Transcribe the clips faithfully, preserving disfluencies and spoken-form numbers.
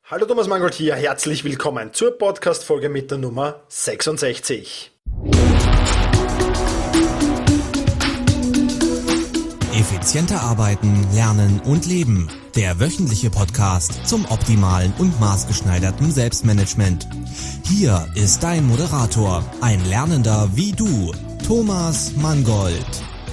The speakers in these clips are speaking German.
Hallo Thomas Mangold hier, herzlich willkommen zur Podcast-Folge mit der Nummer sechsundsechzig. Effizienter arbeiten, lernen und leben. Der wöchentliche Podcast zum optimalen und maßgeschneiderten Selbstmanagement. Hier ist dein Moderator, ein Lernender wie du, Thomas Mangold.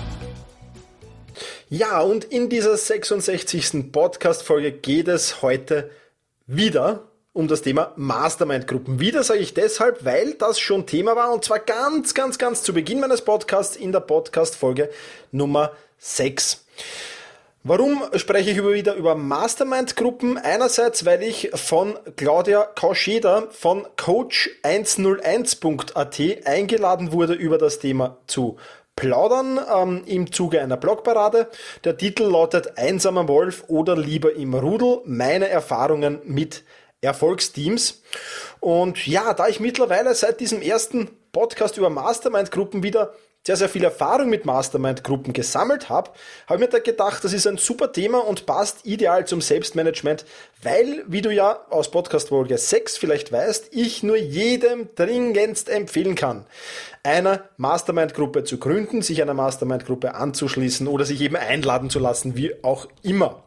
Ja, und in dieser sechsundsechzigsten Podcast-Folge geht es heute wieder um das Thema Mastermind-Gruppen. Wieder sage ich deshalb, weil das schon Thema war und zwar ganz, ganz, ganz zu Beginn meines Podcasts in der Podcast-Folge Nummer sechs. Warum spreche ich über wieder über Mastermind-Gruppen? Einerseits, weil ich von Claudia Kauscheder von coach hunderteins punkt a t eingeladen wurde, über das Thema zu plaudern ähm, im Zuge einer Blogparade. Der Titel lautet Einsamer Wolf oder lieber im Rudel, meine Erfahrungen mit Erfolgsteams. Und ja, da ich mittlerweile seit diesem ersten Podcast über Mastermind-Gruppen wieder sehr, sehr viel Erfahrung mit Mastermind-Gruppen gesammelt habe, habe ich mir da gedacht, das ist ein super Thema und passt ideal zum Selbstmanagement, weil, wie du ja aus Podcast-Folge sechs vielleicht weißt, ich nur jedem dringendst empfehlen kann, eine Mastermind-Gruppe zu gründen, sich einer Mastermind-Gruppe anzuschließen oder sich eben einladen zu lassen, wie auch immer.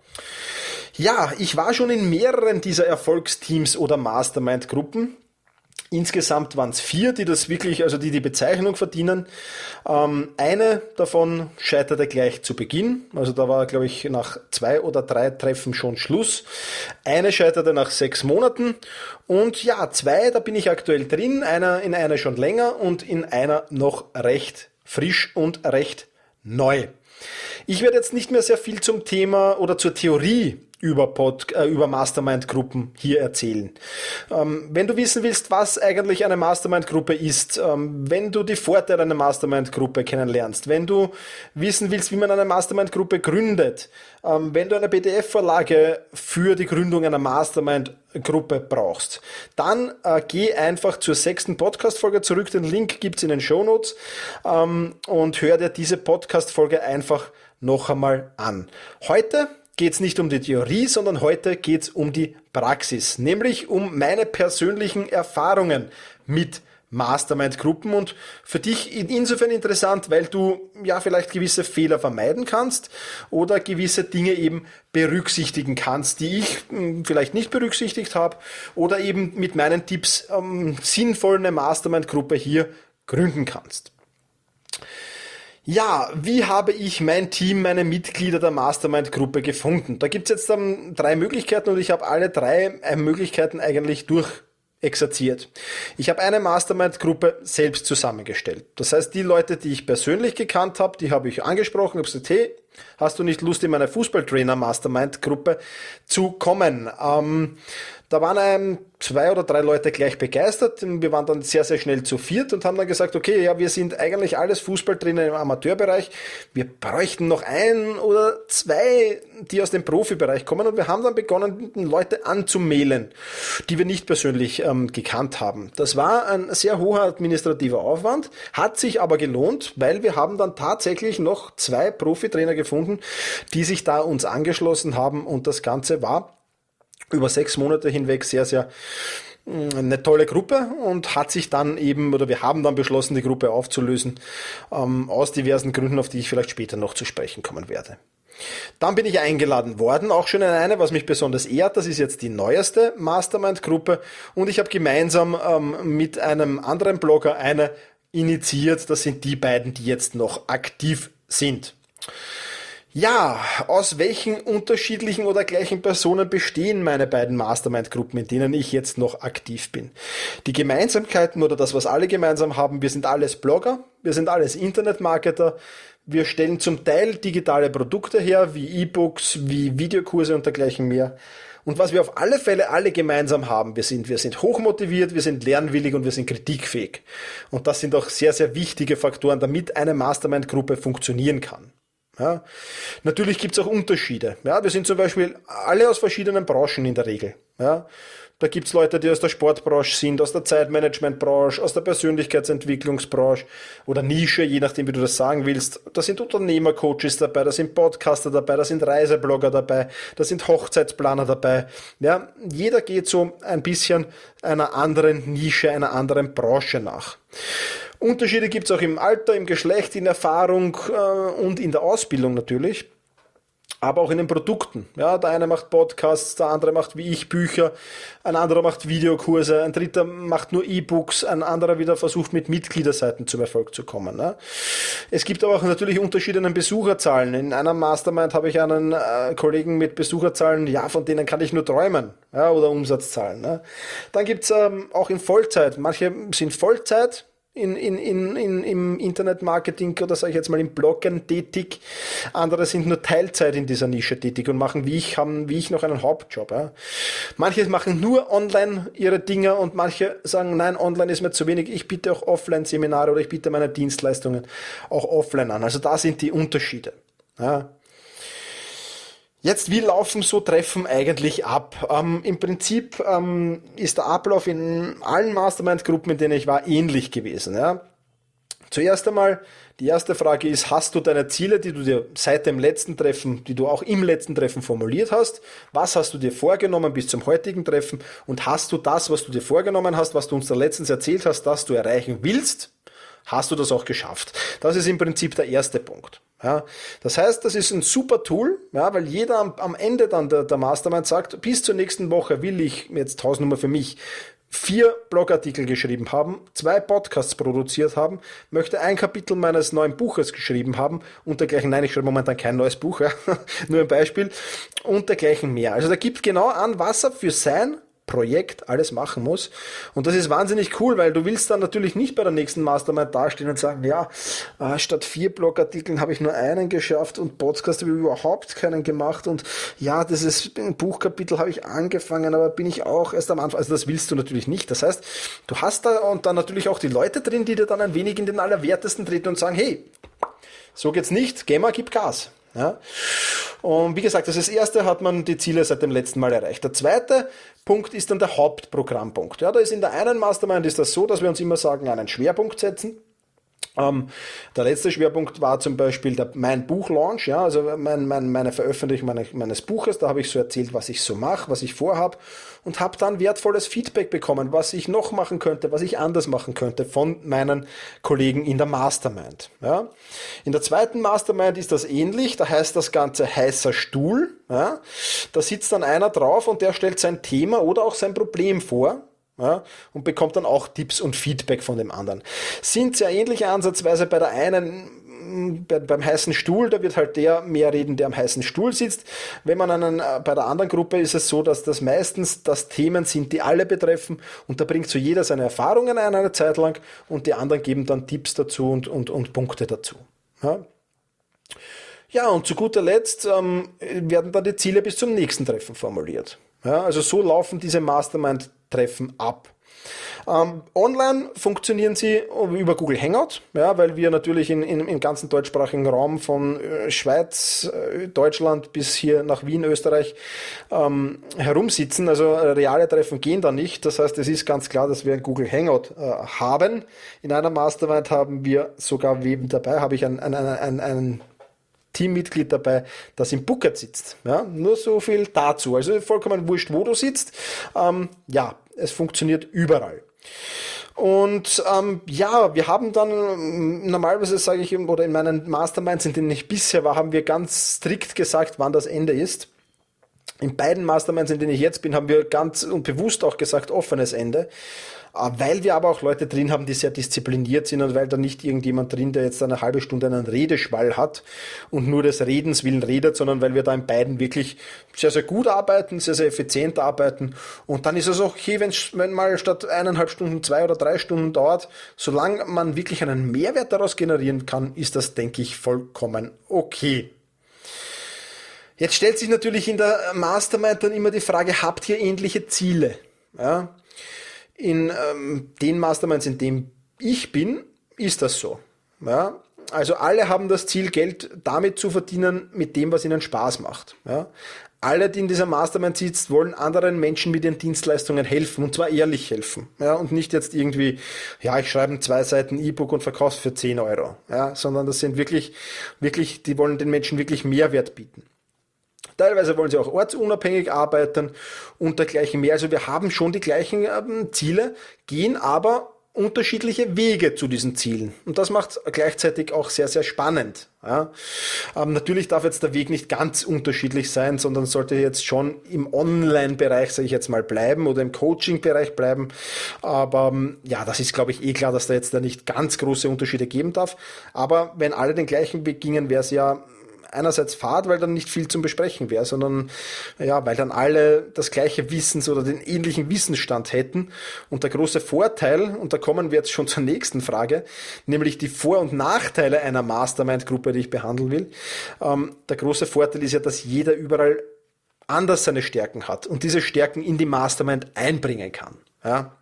Ja, ich war schon in mehreren dieser Erfolgsteams oder Mastermind-Gruppen. Insgesamt waren es vier, die das wirklich, also die die Bezeichnung verdienen. Ähm, eine davon scheiterte gleich zu Beginn. Also da war, glaube ich, nach zwei oder drei Treffen schon Schluss. Eine scheiterte nach sechs Monaten. Und ja, zwei, da bin ich aktuell drin. Einer in einer schon länger und in einer noch recht frisch und recht neu. Ich werde jetzt nicht mehr sehr viel zum Thema oder zur Theorie über, Pod, äh, über Mastermind-Gruppen hier erzählen. Ähm, wenn du wissen willst, was eigentlich eine Mastermind-Gruppe ist, ähm, wenn du die Vorteile einer Mastermind-Gruppe kennenlernst, wenn du wissen willst, wie man eine Mastermind-Gruppe gründet, ähm, wenn du eine P D F-Vorlage für die Gründung einer Mastermind-Gruppe brauchst, dann äh, geh einfach zur sechsten Podcast-Folge zurück. Den Link gibt's in den Shownotes ähm, und hör dir diese Podcast-Folge einfach noch einmal an. Heute geht es nicht um die Theorie, sondern heute geht es um die Praxis, nämlich um meine persönlichen Erfahrungen mit Mastermind-Gruppen und für dich insofern interessant, weil du ja vielleicht gewisse Fehler vermeiden kannst oder gewisse Dinge eben berücksichtigen kannst, die ich mh, vielleicht nicht berücksichtigt habe oder eben mit meinen Tipps ähm, sinnvoll eine Mastermind-Gruppe hier gründen kannst. Ja, wie habe ich mein Team, meine Mitglieder der Mastermind-Gruppe gefunden? Da gibt es jetzt ähm, drei Möglichkeiten und ich habe alle drei äh, Möglichkeiten eigentlich durchexerziert. Ich habe eine Mastermind-Gruppe selbst zusammengestellt. Das heißt, die Leute, die ich persönlich gekannt habe, die habe ich angesprochen, habe gesagt, hey, hast du nicht Lust, in meine Fußballtrainer-Mastermind-Gruppe zu kommen? Ähm, da waren ein, zwei oder drei Leute gleich begeistert. Wir waren dann sehr, sehr schnell zu viert und haben dann gesagt, okay, ja, wir sind eigentlich alles Fußballtrainer im Amateurbereich. Wir bräuchten noch ein oder zwei, die aus dem Profibereich kommen. Und wir haben dann begonnen, Leute anzumailen, die wir nicht persönlich ähm, gekannt haben. Das war ein sehr hoher administrativer Aufwand, hat sich aber gelohnt, weil wir haben dann tatsächlich noch zwei Profitrainer gefunden, die sich da uns angeschlossen haben und das Ganze war über sechs Monate hinweg sehr, sehr eine tolle Gruppe und hat sich dann eben, oder wir haben dann beschlossen, die Gruppe aufzulösen, ähm, aus diversen Gründen, auf die ich vielleicht später noch zu sprechen kommen werde. Dann bin ich eingeladen worden, auch schon in eine, was mich besonders ehrt, das ist jetzt die neueste Mastermind-Gruppe und ich habe gemeinsam ähm, mit einem anderen Blogger eine initiiert, das sind die beiden, die jetzt noch aktiv sind. Ja, aus welchen unterschiedlichen oder gleichen Personen bestehen meine beiden Mastermind-Gruppen, in denen ich jetzt noch aktiv bin? Die Gemeinsamkeiten oder das, was alle gemeinsam haben, wir sind alles Blogger, wir sind alles Internetmarketer, wir stellen zum Teil digitale Produkte her, wie E-Books, wie Videokurse und dergleichen mehr. Und was wir auf alle Fälle alle gemeinsam haben, wir sind, wir sind hochmotiviert, wir sind lernwillig und wir sind kritikfähig. Und das sind auch sehr, sehr wichtige Faktoren, damit eine Mastermind-Gruppe funktionieren kann. Ja. Natürlich gibt es auch Unterschiede. Ja, wir sind zum Beispiel alle aus verschiedenen Branchen in der Regel. Ja. Da gibt es Leute, die aus der Sportbranche sind, aus der Zeitmanagementbranche, aus der Persönlichkeitsentwicklungsbranche oder Nische, je nachdem, wie du das sagen willst. Da sind Unternehmercoaches dabei, da sind Podcaster dabei, da sind Reiseblogger dabei, da sind Hochzeitsplaner dabei. Ja, jeder geht so ein bisschen einer anderen Nische, einer anderen Branche nach. Unterschiede gibt es auch im Alter, im Geschlecht, in Erfahrung äh, und in der Ausbildung natürlich. Aber auch in den Produkten. Ja, der eine macht Podcasts, der andere macht wie ich Bücher, ein anderer macht Videokurse, ein dritter macht nur E-Books, ein anderer wieder versucht mit Mitgliederseiten zum Erfolg zu kommen. Ne? Es gibt aber auch natürlich Unterschiede in den Besucherzahlen. In einer Mastermind habe ich einen äh, Kollegen mit Besucherzahlen, ja, von denen kann ich nur träumen, ja, oder Umsatzzahlen. Ne? Dann gibt's ähm, auch in Vollzeit. Manche sind Vollzeit. In, in, in, in, im Internetmarketing oder sage ich jetzt mal im Bloggen tätig. Andere sind nur Teilzeit in dieser Nische tätig und machen wie ich, haben wie ich noch einen Hauptjob. Ja. Manche machen nur online ihre Dinger und manche sagen, nein, online ist mir zu wenig. Ich biete auch Offline-Seminare oder ich biete meine Dienstleistungen auch offline an. Also da sind die Unterschiede. Ja. Jetzt, wie laufen so Treffen eigentlich ab? Ähm, Im Prinzip ähm, ist der Ablauf in allen Mastermind-Gruppen, in denen ich war, ähnlich gewesen. Ja? Zuerst einmal, die erste Frage ist, hast du deine Ziele, die du dir seit dem letzten Treffen, die du auch im letzten Treffen formuliert hast? Was hast du dir vorgenommen bis zum heutigen Treffen? Und hast du das, was du dir vorgenommen hast, was du uns da letztens erzählt hast, dass du erreichen willst? Hast du das auch geschafft? Das ist im Prinzip der erste Punkt. Ja, das heißt, das ist ein super Tool, ja, weil jeder am, am Ende dann der, der Mastermind sagt, bis zur nächsten Woche will ich, jetzt Hausnummer für mich, vier Blogartikel geschrieben haben, zwei Podcasts produziert haben, möchte ein Kapitel meines neuen Buches geschrieben haben und dergleichen, nein, ich schreibe momentan kein neues Buch, ja, nur ein Beispiel, und dergleichen mehr. Also da gibt genau an, was er für sein Projekt alles machen muss. Und das ist wahnsinnig cool, weil du willst dann natürlich nicht bei der nächsten Mastermind dastehen und sagen, ja, äh, statt vier Blogartikeln habe ich nur einen geschafft und Podcast habe ich überhaupt keinen gemacht und ja, das ist ein Buchkapitel habe ich angefangen, aber bin ich auch erst am Anfang. Also das willst du natürlich nicht. Das heißt, du hast da und dann natürlich auch die Leute drin, die dir dann ein wenig in den Allerwertesten treten und sagen, hey, so geht's nicht, geh mal, gib Gas. Ja. Und wie gesagt, das, ist das erste hat man die Ziele seit dem letzten Mal erreicht. Der zweite Punkt ist dann der Hauptprogrammpunkt. Ja, da ist in der einen Mastermind ist das so, dass wir uns immer sagen, einen Schwerpunkt setzen. Ähm, der letzte Schwerpunkt war zum Beispiel der, mein Buchlaunch, ja, also mein, mein, meine Veröffentlichung meine, meines Buches. Da habe ich so erzählt, was ich so mache, was ich vorhabe und habe dann wertvolles Feedback bekommen, was ich noch machen könnte, was ich anders machen könnte von meinen Kollegen in der Mastermind. Ja. In der zweiten Mastermind ist das ähnlich, da heißt das Ganze heißer Stuhl. Ja. Da sitzt dann einer drauf und der stellt sein Thema oder auch sein Problem vor. Ja, und bekommt dann auch Tipps und Feedback von dem anderen. Sind sehr ähnliche Ansatzweise bei der einen, bei, beim heißen Stuhl, da wird halt der mehr reden, der am heißen Stuhl sitzt. Wenn man einen, bei der anderen Gruppe ist es so, dass das meistens das Themen sind, die alle betreffen und da bringt so jeder seine Erfahrungen ein eine Zeit lang und die anderen geben dann Tipps dazu und, und, und Punkte dazu. Ja. Ja, und zu guter Letzt ähm, werden dann die Ziele bis zum nächsten Treffen formuliert. Ja, also so laufen diese Mastermind-Treffen ab. Ähm, online funktionieren sie über Google Hangout, ja, weil wir natürlich in, in, im ganzen deutschsprachigen Raum von äh, Schweiz, äh, Deutschland bis hier nach Wien, Österreich ähm, herumsitzen. Also äh, reale Treffen gehen da nicht. Das heißt, es ist ganz klar, dass wir ein Google Hangout äh, haben. In einer Mastermind haben wir sogar weben dabei, habe ich ein, ein, ein, ein, ein Teammitglied dabei, das im Phuket sitzt. Ja, nur so viel dazu. Also vollkommen wurscht, wo du sitzt. Ähm, ja, es funktioniert überall. Und ähm, ja, wir haben dann normalerweise, sage ich, oder in meinen Masterminds, in denen ich bisher war, haben wir ganz strikt gesagt, wann das Ende ist. In beiden Masterminds, in denen ich jetzt bin, haben wir ganz und bewusst auch gesagt, offenes Ende. Weil wir aber auch Leute drin haben, die sehr diszipliniert sind und weil da nicht irgendjemand drin, der jetzt eine halbe Stunde einen Redeschwall hat und nur des Redens willen redet, sondern weil wir da in beiden wirklich sehr, sehr gut arbeiten, sehr, sehr effizient arbeiten. Und dann ist es auch okay, wenn mal statt eineinhalb Stunden zwei oder drei Stunden dauert, solange man wirklich einen Mehrwert daraus generieren kann, ist das, denke ich, vollkommen okay. Jetzt stellt sich natürlich in der Mastermind dann immer die Frage, habt ihr ähnliche Ziele? Ja? In ähm, den Masterminds, in dem ich bin, ist das so. Ja? Also alle haben das Ziel, Geld damit zu verdienen, mit dem, was ihnen Spaß macht. Ja? Alle, die in dieser Mastermind sitzen, wollen anderen Menschen mit ihren Dienstleistungen helfen und zwar ehrlich helfen. Ja? Und nicht jetzt irgendwie, ja, ich schreibe zwei Seiten E-Book und verkaufe es für zehn Euro. Ja? Sondern das sind wirklich, wirklich, die wollen den Menschen wirklich Mehrwert bieten. Teilweise wollen sie auch ortsunabhängig arbeiten und dergleichen mehr. Also wir haben schon die gleichen ähm, Ziele, gehen aber unterschiedliche Wege zu diesen Zielen. Und das macht es gleichzeitig auch sehr, sehr spannend. Ja. Ähm, natürlich darf jetzt der Weg nicht ganz unterschiedlich sein, sondern sollte jetzt schon im Online-Bereich, sage ich jetzt mal, bleiben oder im Coaching-Bereich bleiben. Aber ähm, ja, das ist, glaube ich, eh klar, dass da jetzt da nicht ganz große Unterschiede geben darf. Aber wenn alle den gleichen Weg gingen, wäre es ja einerseits fad, weil dann nicht viel zum Besprechen wäre, sondern ja, weil dann alle das gleiche Wissens- oder den ähnlichen Wissensstand hätten. Und der große Vorteil, und da kommen wir jetzt schon zur nächsten Frage, nämlich die Vor- und Nachteile einer Mastermind-Gruppe, die ich behandeln will. Ähm, der große Vorteil ist ja, dass jeder überall anders seine Stärken hat und diese Stärken in die Mastermind einbringen kann. Ja.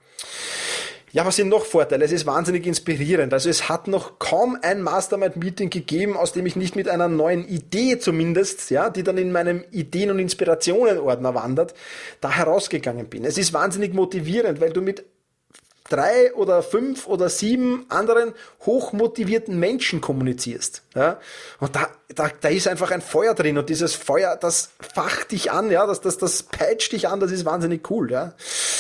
Ja, was sind noch Vorteile? Es ist wahnsinnig inspirierend. Also es hat noch kaum ein Mastermind-Meeting gegeben, aus dem ich nicht mit einer neuen Idee zumindest, ja, die dann in meinem Ideen- und Inspirationen-Ordner wandert, da herausgegangen bin. Es ist wahnsinnig motivierend, weil du mit drei oder fünf oder sieben anderen hochmotivierten Menschen kommunizierst. Ja? Und da, da, da ist einfach ein Feuer drin und dieses Feuer, das facht dich an, ja, das, das, das peitscht dich an, das ist wahnsinnig cool, ja.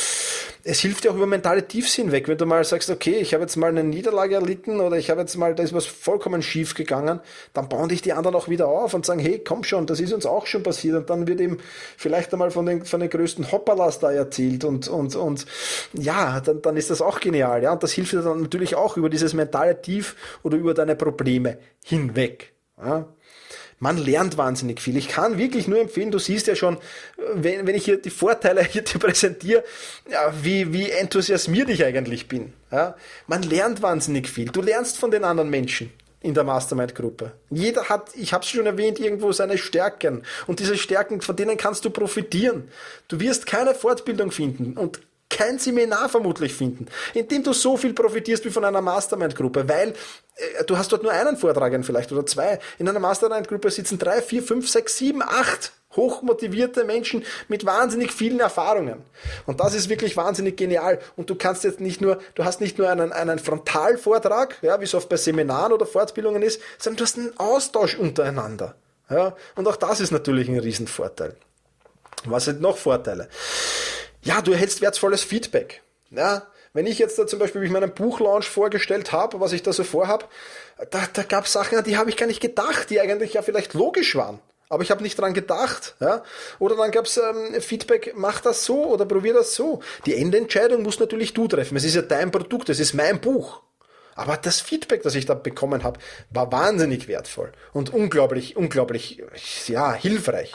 Es hilft dir auch über mentale Tiefsinn weg, wenn du mal sagst, okay, ich habe jetzt mal eine Niederlage erlitten oder ich habe jetzt mal, da ist was vollkommen schief gegangen, dann bauen dich die anderen auch wieder auf und sagen, hey, komm schon, das ist uns auch schon passiert und dann wird eben vielleicht einmal von den, von den größten Hoppalas da erzählt und, und, und ja, dann, dann ist das auch genial, ja, und das hilft dir dann natürlich auch über dieses mentale Tief oder über deine Probleme hinweg, ja. Man lernt wahnsinnig viel. Ich kann wirklich nur empfehlen, du siehst ja schon, wenn, wenn ich hier die Vorteile hier dir präsentiere, ja, wie, wie enthusiasmiert ich eigentlich bin. Ja? Man lernt wahnsinnig viel. Du lernst von den anderen Menschen in der Mastermind-Gruppe. Jeder hat, ich habe es schon erwähnt, irgendwo seine Stärken. Und diese Stärken, von denen kannst du profitieren. Du wirst keine Fortbildung finden und kein Seminar vermutlich finden, in dem du so viel profitierst wie von einer Mastermind-Gruppe, weil äh, du hast dort nur einen Vortragenden vielleicht oder zwei. In einer Mastermind-Gruppe sitzen drei, vier, fünf, sechs, sieben, acht hochmotivierte Menschen mit wahnsinnig vielen Erfahrungen. Und das ist wirklich wahnsinnig genial. Und du kannst jetzt nicht nur, du hast nicht nur einen, einen Frontalvortrag, ja, wie es oft bei Seminaren oder Fortbildungen ist, sondern du hast einen Austausch untereinander. Ja, und auch das ist natürlich ein Riesenvorteil. Was sind noch Vorteile? Ja, du erhältst wertvolles Feedback. Ja, wenn ich jetzt da zum Beispiel mich meinen Buchlaunch vorgestellt habe, was ich da so vorhab, da, da gab es Sachen, an die habe ich gar nicht gedacht, die eigentlich ja vielleicht logisch waren. Aber ich habe nicht dran gedacht. Ja? Oder dann gab es ähm, Feedback, mach das so oder probier das so. Die Endentscheidung musst natürlich du treffen. Es ist ja dein Produkt, es ist mein Buch. Aber das Feedback, das ich da bekommen habe, war wahnsinnig wertvoll und unglaublich, unglaublich, ja, hilfreich.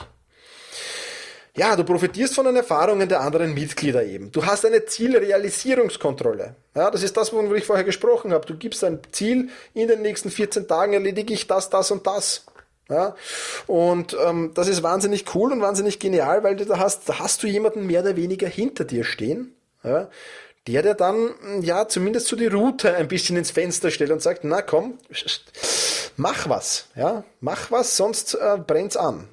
Ja, du profitierst von den Erfahrungen der anderen Mitglieder eben. Du hast eine Zielrealisierungskontrolle. Ja, das ist das, worüber ich vorher gesprochen habe. Du gibst ein Ziel, in den nächsten vierzehn Tagen erledige ich das, das und das. Ja, und ähm, das ist wahnsinnig cool und wahnsinnig genial, weil du da hast, da hast du jemanden mehr oder weniger hinter dir stehen, ja, der dir dann ja zumindest so die Route ein bisschen ins Fenster stellt und sagt, na komm, mach was, ja, mach was, sonst äh, brennt's an.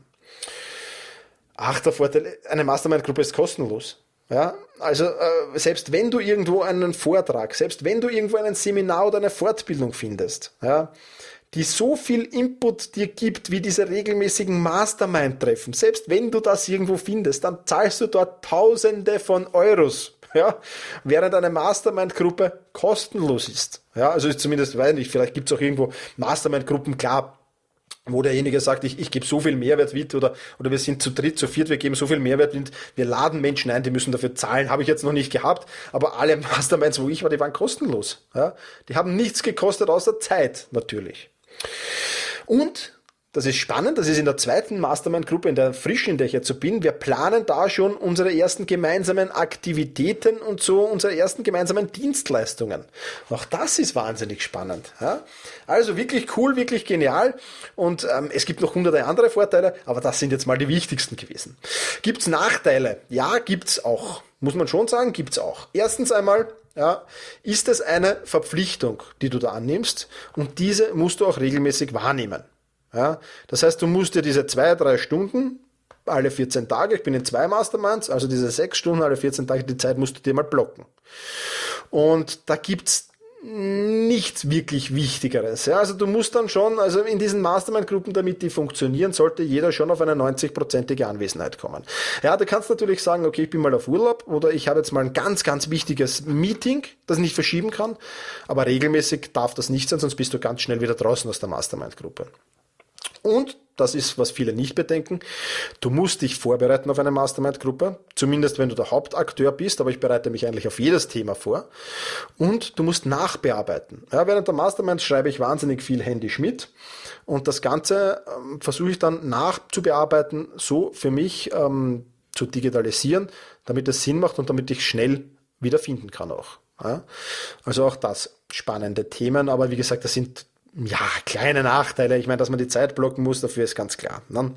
Ach, der Vorteil, eine Mastermind-Gruppe ist kostenlos. Ja, also äh, selbst wenn du irgendwo einen Vortrag, selbst wenn du irgendwo ein Seminar oder eine Fortbildung findest, ja, die so viel Input dir gibt wie diese regelmäßigen Mastermind-Treffen, selbst wenn du das irgendwo findest, dann zahlst du dort Tausende von Euros, ja, während eine Mastermind-Gruppe kostenlos ist. Ja, also zumindest, weiß ich nicht, vielleicht gibt es auch irgendwo Mastermind-Gruppen, klar, wo derjenige sagt, ich, ich gebe so viel Mehrwert mit oder, oder wir sind zu dritt, zu viert, wir geben so viel Mehrwert mit, wir laden Menschen ein, die müssen dafür zahlen, habe ich jetzt noch nicht gehabt, aber alle Masterminds, wo ich war, die waren kostenlos. Ja? Die haben nichts gekostet, außer Zeit natürlich. Und das ist spannend, das ist in der zweiten Mastermind-Gruppe, in der frischen, in der ich jetzt so bin. Wir planen da schon unsere ersten gemeinsamen Aktivitäten und so unsere ersten gemeinsamen Dienstleistungen. Auch das ist wahnsinnig spannend. Ja? Also wirklich cool, wirklich genial. Und ähm, es gibt noch hunderte andere Vorteile, aber das sind jetzt mal die wichtigsten gewesen. Gibt's Nachteile? Ja, gibt's auch. Muss man schon sagen, gibt's auch. Erstens einmal, ja, ist es eine Verpflichtung, die du da annimmst, und diese musst du auch regelmäßig wahrnehmen. Ja, das heißt, du musst dir diese zwei, drei Stunden alle vierzehn Tage, ich bin in zwei Masterminds, also diese sechs Stunden alle vierzehn Tage, die Zeit musst du dir mal blocken. Und da gibt's nichts wirklich Wichtigeres. Ja, also du musst dann schon, also in diesen Mastermind-Gruppen, damit die funktionieren, sollte jeder schon auf eine neunzig-prozentige Anwesenheit kommen. Ja, du kannst natürlich sagen, okay, ich bin mal auf Urlaub oder ich habe jetzt mal ein ganz, ganz wichtiges Meeting, das ich nicht verschieben kann, aber regelmäßig darf das nicht sein, sonst bist du ganz schnell wieder draußen aus der Mastermind-Gruppe. Und, das ist, was viele nicht bedenken, du musst dich vorbereiten auf eine Mastermind-Gruppe, zumindest wenn du der Hauptakteur bist, aber ich bereite mich eigentlich auf jedes Thema vor. Und du musst nachbearbeiten. Ja, während der Mastermind schreibe ich wahnsinnig viel händisch mit und das Ganze ähm, versuche ich dann nachzubearbeiten, so für mich ähm, zu digitalisieren, damit es Sinn macht und damit ich schnell wiederfinden kann auch. Ja, also auch das spannende Themen, aber wie gesagt, das sind ja, kleine Nachteile. Ich meine, dass man die Zeit blocken muss, dafür ist ganz klar. Ne?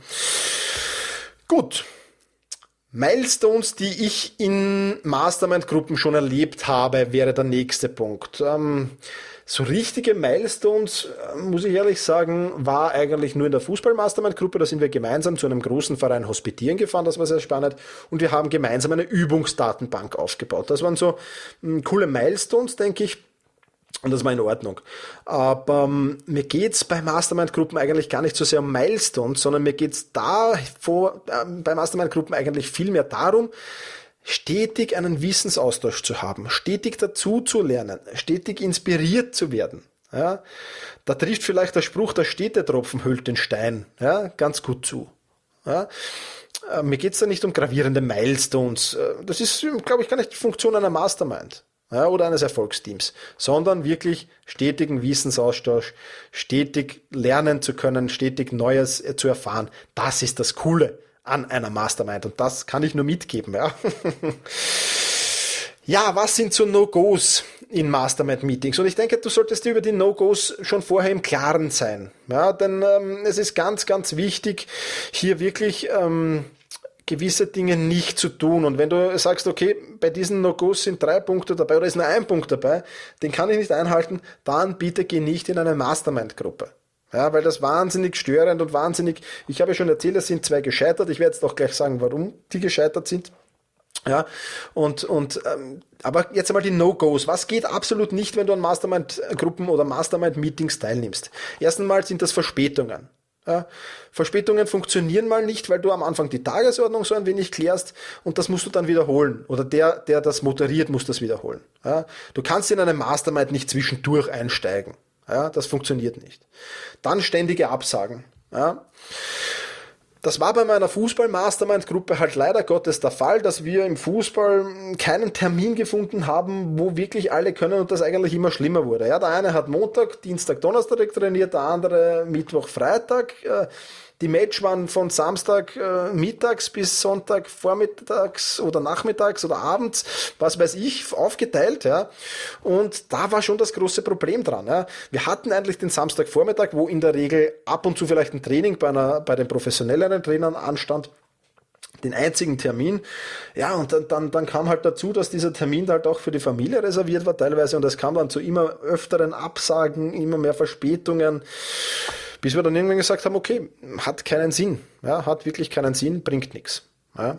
Gut. Milestones, die ich in Mastermind-Gruppen schon erlebt habe, wäre der nächste Punkt. Ähm, so richtige Milestones, muss ich ehrlich sagen, war eigentlich nur in der Fußball-Mastermind-Gruppe. Da sind wir gemeinsam zu einem großen Verein hospitieren gefahren, das war sehr spannend. Und wir haben gemeinsam eine Übungsdatenbank aufgebaut. Das waren so m, coole Milestones, denke ich. Und das war in Ordnung. Aber ähm, mir geht's bei Mastermind-Gruppen eigentlich gar nicht so sehr um Milestones, sondern mir geht's da vor, äh, bei Mastermind-Gruppen eigentlich viel mehr darum, stetig einen Wissensaustausch zu haben, stetig dazu zu lernen, stetig inspiriert zu werden. Ja? Da trifft vielleicht der Spruch, der Städtetropfen hüllt den Stein, ja, ganz gut zu. Ja? Äh, mir geht's da nicht um gravierende Milestones. Das ist, glaube ich, gar nicht die Funktion einer Mastermind. Ja, oder eines Erfolgsteams, sondern wirklich stetigen Wissensaustausch, stetig lernen zu können, stetig Neues zu erfahren. Das ist das Coole an einer Mastermind und das kann ich nur mitgeben. Ja, ja, was sind so No-Gos in Mastermind-Meetings? Und ich denke, du solltest dir über die No-Gos schon vorher im Klaren sein. Ja, denn ähm, es ist ganz, ganz wichtig, hier wirklich ähm, gewisse Dinge nicht zu tun. Und wenn du sagst, okay, bei diesen No-Gos sind drei Punkte dabei oder ist nur ein Punkt dabei, den kann ich nicht einhalten, dann bitte geh nicht in eine Mastermind-Gruppe. Ja, weil das wahnsinnig störend und wahnsinnig, ich habe ja schon erzählt, es sind zwei gescheitert, ich werde jetzt auch gleich sagen, warum die gescheitert sind. Ja, und, und, ähm, aber jetzt einmal die No-Gos. Was geht absolut nicht, wenn du an Mastermind-Gruppen oder Mastermind-Meetings teilnimmst? Erst einmal sind das Verspätungen. Ja, Verspätungen funktionieren mal nicht, weil du am Anfang die Tagesordnung so ein wenig klärst und das musst du dann wiederholen. Oder der, der das moderiert, muss das wiederholen. Ja, du kannst in eine Mastermind nicht zwischendurch einsteigen. Ja, das funktioniert nicht. Dann ständige Absagen. Ja. Das war bei meiner Fußball-Mastermind-Gruppe halt leider Gottes der Fall, dass wir im Fußball keinen Termin gefunden haben, wo wirklich alle können und das eigentlich immer schlimmer wurde. Ja, der eine hat Montag, Dienstag, Donnerstag trainiert, der andere Mittwoch, Freitag. Die Match waren von Samstag äh, mittags bis Sonntag vormittags oder nachmittags oder abends, was weiß ich, aufgeteilt. Ja. Und da war schon das große Problem dran. Ja. Wir hatten eigentlich den Samstagvormittag, wo in der Regel ab und zu vielleicht ein Training bei, einer, bei den professionelleren Trainern anstand, den einzigen Termin. Ja, und dann, dann, dann kam halt dazu, dass dieser Termin halt auch für die Familie reserviert war teilweise und es kam dann zu immer öfteren Absagen, immer mehr Verspätungen, bis wir dann irgendwann gesagt haben, okay, hat keinen Sinn, ja, hat wirklich keinen Sinn, bringt nichts. Ja.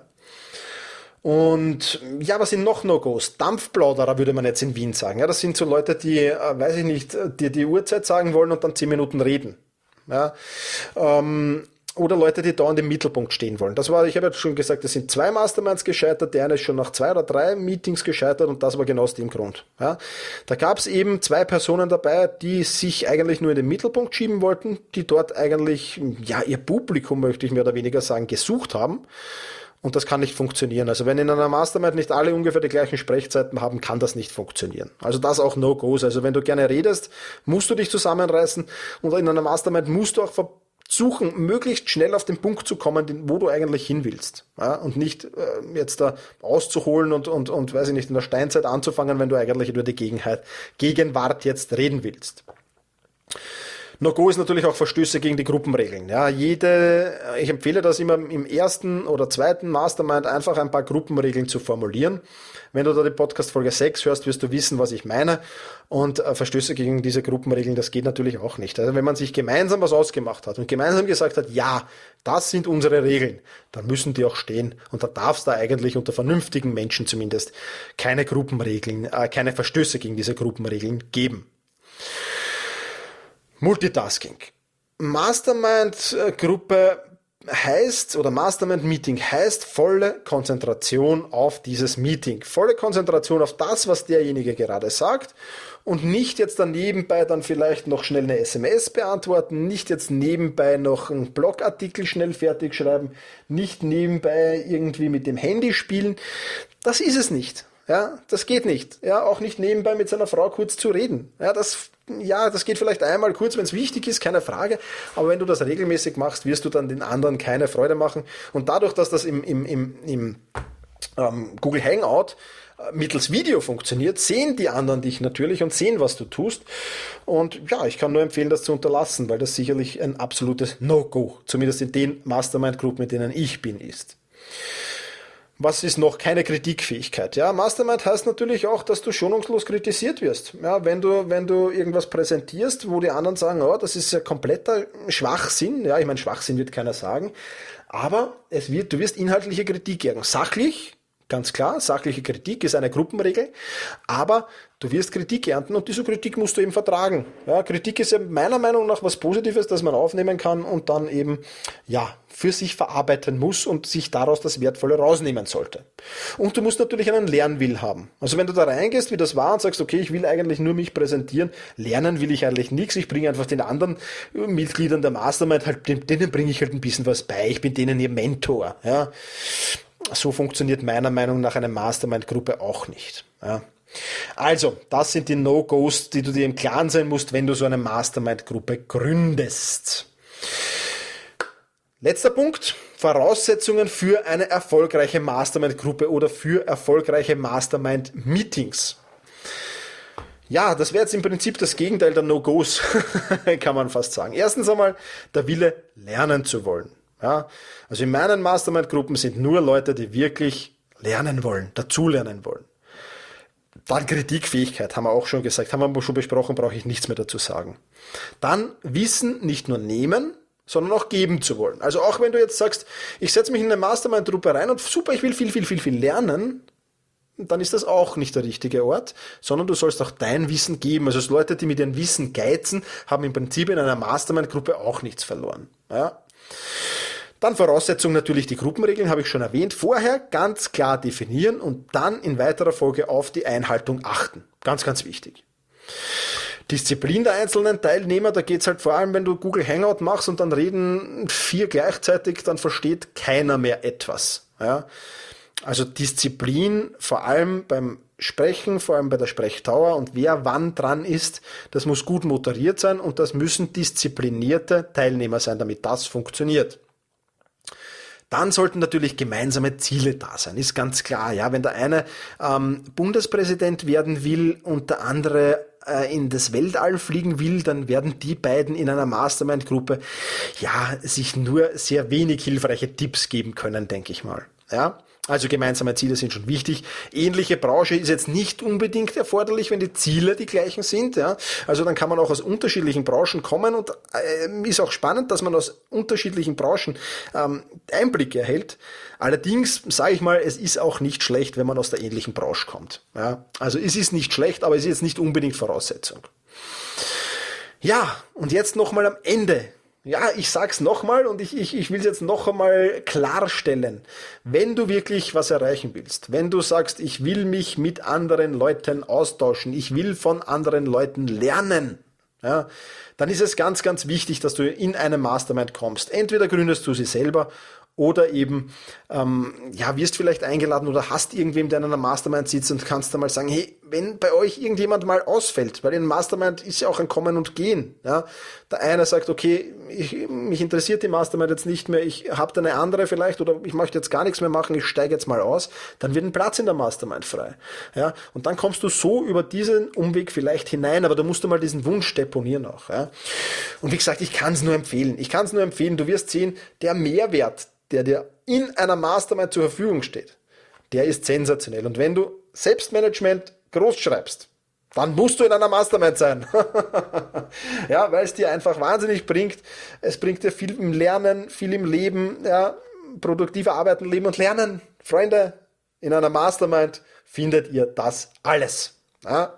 Und ja, was sind noch No-Gos? Dampfplauderer würde man jetzt in Wien sagen. Ja, das sind so Leute, die, äh, weiß ich nicht, dir die Uhrzeit sagen wollen und dann zehn Minuten reden. Ja. Ähm, Oder Leute, die dauernd im Mittelpunkt stehen wollen. Das war, ich habe jetzt schon gesagt, es sind zwei Masterminds gescheitert, der eine ist schon nach zwei oder drei Meetings gescheitert und das war genau aus dem Grund. Ja. Da gab es eben zwei Personen dabei, die sich eigentlich nur in den Mittelpunkt schieben wollten, die dort eigentlich, ja, ihr Publikum, möchte ich mehr oder weniger sagen, gesucht haben. Und das kann nicht funktionieren. Also wenn in einer Mastermind nicht alle ungefähr die gleichen Sprechzeiten haben, kann das nicht funktionieren. Also das auch No-Gos. Also wenn du gerne redest, musst du dich zusammenreißen und in einer Mastermind musst du auch ver suchen, möglichst schnell auf den Punkt zu kommen, wo du eigentlich hin willst. Ja, und nicht äh, jetzt da auszuholen und, und, und, weiß ich nicht, in der Steinzeit anzufangen, wenn du eigentlich über die Gegenheit, Gegenwart jetzt reden willst. No-Go ist natürlich auch Verstöße gegen die Gruppenregeln. Ja, jede, ich empfehle das immer im ersten oder zweiten Mastermind einfach ein paar Gruppenregeln zu formulieren. Wenn du da die Podcast-Folge sechs hörst, wirst du wissen, was ich meine. Und äh, Verstöße gegen diese Gruppenregeln, das geht natürlich auch nicht. Also wenn man sich gemeinsam was ausgemacht hat und gemeinsam gesagt hat, ja, das sind unsere Regeln, dann müssen die auch stehen. Und da darf es da eigentlich unter vernünftigen Menschen zumindest keine Gruppenregeln, äh, keine Verstöße gegen diese Gruppenregeln geben. Multitasking. Mastermind-Gruppe heißt, oder Mastermind-Meeting heißt volle Konzentration auf dieses Meeting. Volle Konzentration auf das, was derjenige gerade sagt und nicht jetzt dann nebenbei dann vielleicht noch schnell eine S M S beantworten, nicht jetzt nebenbei noch einen Blogartikel schnell fertig schreiben, nicht nebenbei irgendwie mit dem Handy spielen. Das ist es nicht. Ja, das geht nicht. Ja, auch nicht nebenbei mit seiner Frau kurz zu reden. Ja, das, ja, das geht vielleicht einmal kurz, wenn es wichtig ist, keine Frage. Aber wenn du das regelmäßig machst, wirst du dann den anderen keine Freude machen. Und dadurch, dass das im, im, im, im ähm, Google Hangout äh, mittels Video funktioniert, sehen die anderen dich natürlich und sehen, was du tust. Und ja, ich kann nur empfehlen, das zu unterlassen, weil das sicherlich ein absolutes No-Go, zumindest in den Mastermind-Gruppen, mit denen ich bin, ist. Was ist noch? Keine Kritikfähigkeit. Ja, Mastermind heißt natürlich auch, dass du schonungslos kritisiert wirst. Ja, wenn du, wenn du irgendwas präsentierst, wo die anderen sagen, oh, das ist ja kompletter Schwachsinn. Ja, ich meine, Schwachsinn wird keiner sagen. Aber es wird, du wirst inhaltliche Kritik ernten. Sachlich, ganz klar, sachliche Kritik ist eine Gruppenregel. Aber du wirst Kritik ernten und diese Kritik musst du eben vertragen. Ja, Kritik ist ja meiner Meinung nach was Positives, das man aufnehmen kann und dann eben, ja, für sich verarbeiten muss und sich daraus das Wertvolle rausnehmen sollte. Und du musst natürlich einen Lernwill haben. Also wenn du da reingehst, wie das war, und sagst, okay, ich will eigentlich nur mich präsentieren, lernen will ich eigentlich nichts, ich bringe einfach den anderen Mitgliedern der Mastermind, halt, denen bringe ich halt ein bisschen was bei, ich bin denen ihr Mentor. Ja. So funktioniert meiner Meinung nach eine Mastermind-Gruppe auch nicht. Ja. Also, das sind die No-Gos, die du dir im Klaren sein musst, wenn du so eine Mastermind-Gruppe gründest. Letzter Punkt, Voraussetzungen für eine erfolgreiche Mastermind-Gruppe oder für erfolgreiche Mastermind-Meetings. Ja, das wäre jetzt im Prinzip das Gegenteil der No-Gos, kann man fast sagen. Erstens einmal der Wille, lernen zu wollen. Ja, also in meinen Mastermind-Gruppen sind nur Leute, die wirklich lernen wollen, dazulernen wollen. Dann Kritikfähigkeit, haben wir auch schon gesagt, haben wir schon besprochen, brauche ich nichts mehr dazu sagen. Dann Wissen nicht nur nehmen, sondern auch geben zu wollen. Also auch wenn du jetzt sagst, ich setze mich in eine Mastermind-Gruppe rein und super, ich will viel, viel, viel, viel lernen, dann ist das auch nicht der richtige Ort, sondern du sollst auch dein Wissen geben. Also Leute, die mit ihrem Wissen geizen, haben im Prinzip in einer Mastermind-Gruppe auch nichts verloren. Ja. Dann Voraussetzung natürlich die Gruppenregeln, habe ich schon erwähnt. Vorher ganz klar definieren und dann in weiterer Folge auf die Einhaltung achten. Ganz, ganz wichtig. Disziplin der einzelnen Teilnehmer, da geht's halt vor allem, wenn du Google Hangout machst und dann reden vier gleichzeitig, dann versteht keiner mehr etwas. Ja? Also Disziplin vor allem beim Sprechen, vor allem bei der Sprechdauer und wer wann dran ist, das muss gut moderiert sein und das müssen disziplinierte Teilnehmer sein, damit das funktioniert. Dann sollten natürlich gemeinsame Ziele da sein, ist ganz klar. Ja, wenn der eine ähm, Bundespräsident werden will und der andere äh, in das Weltall fliegen will, dann werden die beiden in einer Mastermind-Gruppe ja sich nur sehr wenig hilfreiche Tipps geben können, denke ich mal. Ja. Also gemeinsame Ziele sind schon wichtig. Ähnliche Branche ist jetzt nicht unbedingt erforderlich, wenn die Ziele die gleichen sind. Ja. Also dann kann man auch aus unterschiedlichen Branchen kommen und äh, ist auch spannend, dass man aus unterschiedlichen Branchen ähm, Einblicke erhält. Allerdings sage ich mal, es ist auch nicht schlecht, wenn man aus der ähnlichen Branche kommt. Ja. Also es ist nicht schlecht, aber es ist jetzt nicht unbedingt Voraussetzung. Ja, und jetzt nochmal am Ende. Ja, ich sag's nochmal und ich, ich, ich will es jetzt noch einmal klarstellen. Wenn du wirklich was erreichen willst, wenn du sagst, ich will mich mit anderen Leuten austauschen, ich will von anderen Leuten lernen, ja, dann ist es ganz, ganz wichtig, dass du in eine Mastermind kommst. Entweder gründest du sie selber oder eben, ähm, ja, wirst vielleicht eingeladen oder hast irgendwem, der in einer Mastermind sitzt und kannst dann mal sagen, hey, wenn bei euch irgendjemand mal ausfällt, weil in Mastermind ist ja auch ein Kommen und Gehen. Ja? Der eine sagt, okay, ich, mich interessiert die Mastermind jetzt nicht mehr, ich habe da eine andere vielleicht oder ich möchte jetzt gar nichts mehr machen, ich steige jetzt mal aus, dann wird ein Platz in der Mastermind frei. Ja? Und dann kommst du so über diesen Umweg vielleicht hinein, aber da musst du mal diesen Wunsch deponieren auch. Ja? Und wie gesagt, ich kann es nur empfehlen. Ich kann es nur empfehlen, du wirst sehen, der Mehrwert, der dir in einer Mastermind zur Verfügung steht, der ist sensationell. Und wenn du Selbstmanagement groß schreibst, dann musst du in einer Mastermind sein. Ja, weil es dir einfach wahnsinnig bringt. Es bringt dir viel im Lernen, viel im Leben, ja, produktive Arbeiten, Leben und Lernen. Freunde, in einer Mastermind findet ihr das alles. Ja.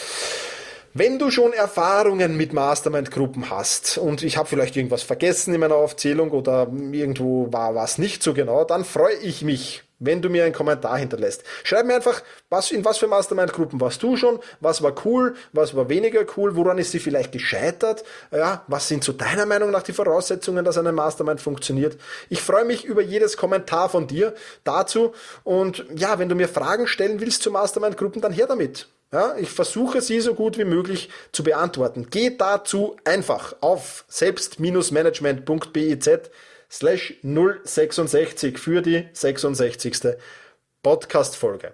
Wenn du schon Erfahrungen mit Mastermind-Gruppen hast und ich habe vielleicht irgendwas vergessen in meiner Aufzählung oder irgendwo war was nicht so genau, dann freue ich mich, wenn du mir einen Kommentar hinterlässt. Schreib mir einfach, was, in was für Mastermind-Gruppen warst du schon, was war cool, was war weniger cool, woran ist sie vielleicht gescheitert, ja, was sind so deiner Meinung nach die Voraussetzungen, dass eine Mastermind funktioniert. Ich freue mich über jedes Kommentar von dir dazu und ja, wenn du mir Fragen stellen willst zu Mastermind-Gruppen, dann her damit. Ja, ich versuche sie so gut wie möglich zu beantworten. Geh dazu einfach auf selbst-management.biz slash null sechsundsechzig für die sechsundsechzigste Podcast-Folge.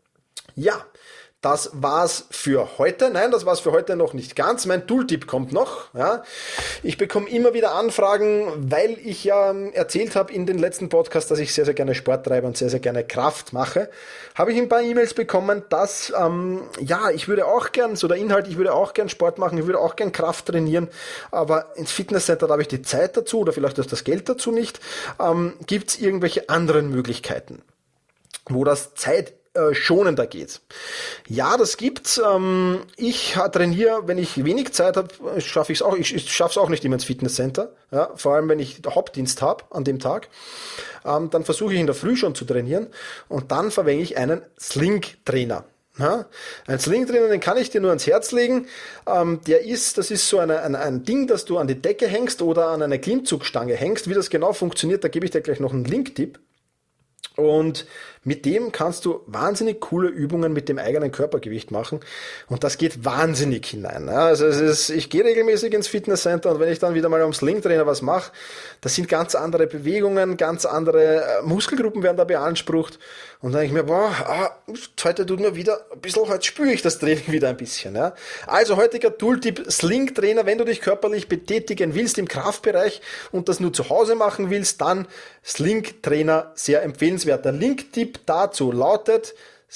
Ja, das war's für heute. Nein, das war's für heute noch nicht ganz. Mein Tooltip kommt noch. Ja. Ich bekomme immer wieder Anfragen, weil ich ja erzählt habe in den letzten Podcasts, dass ich sehr, sehr gerne Sport treibe und sehr, sehr gerne Kraft mache. Habe ich ein paar E-Mails bekommen, dass, ähm, ja, ich würde auch gern, so der Inhalt, ich würde auch gern Sport machen, ich würde auch gern Kraft trainieren, aber ins Fitnesscenter, da habe ich die Zeit dazu oder vielleicht ist das Geld dazu nicht. Ähm, gibt's irgendwelche anderen Möglichkeiten, wo das Zeit schonender geht. Ja, das gibt's. Ich trainiere, wenn ich wenig Zeit habe, schaffe ich es auch. Ich schaffe es auch nicht immer ins Fitnesscenter. Ja, vor allem, wenn ich Hauptdienst habe an dem Tag. Dann versuche ich in der Früh schon zu trainieren und dann verwende ich einen Sling-Trainer. Ja, ein Sling-Trainer, den kann ich dir nur ans Herz legen. Der ist, das ist so eine, ein, ein Ding, das du an die Decke hängst oder an eine Klimmzugstange hängst. Wie das genau funktioniert, da gebe ich dir gleich noch einen Link-Tipp. Und mit dem kannst du wahnsinnig coole Übungen mit dem eigenen Körpergewicht machen und das geht wahnsinnig hinein. Also es ist, ich gehe regelmäßig ins Fitnesscenter und wenn ich dann wieder mal am Sling-Trainer was mache, das sind ganz andere Bewegungen, ganz andere Muskelgruppen werden da beansprucht und dann denke ich mir, boah, ah, heute tut mir wieder ein bisschen, heute spüre ich das Training wieder ein bisschen. Ja. Also heutiger Tooltip, Sling-Trainer, wenn du dich körperlich betätigen willst im Kraftbereich und das nur zu Hause machen willst, dann Sling-Trainer, sehr empfehlenswert. Der Link-Tipp dazu lautet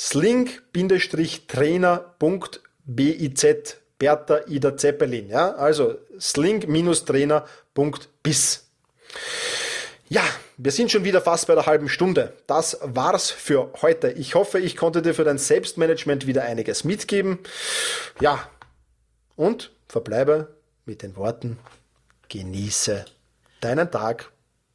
sling-trainer.biz, Bertha Ida Zeppelin, ja, also sling-trainer.biz. Ja, wir sind schon wieder fast bei der halben Stunde. Das war's für heute. Ich hoffe, ich konnte dir für dein Selbstmanagement wieder einiges mitgeben. Ja, und verbleibe mit den Worten, genieße deinen Tag.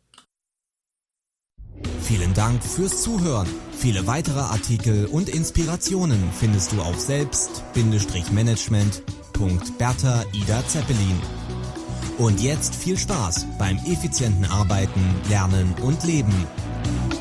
Vielen Dank fürs Zuhören. Viele weitere Artikel und Inspirationen findest du auf selbst-management punkt bertha Ida Zeppelin. Und jetzt viel Spaß beim effizienten Arbeiten, Lernen und Leben.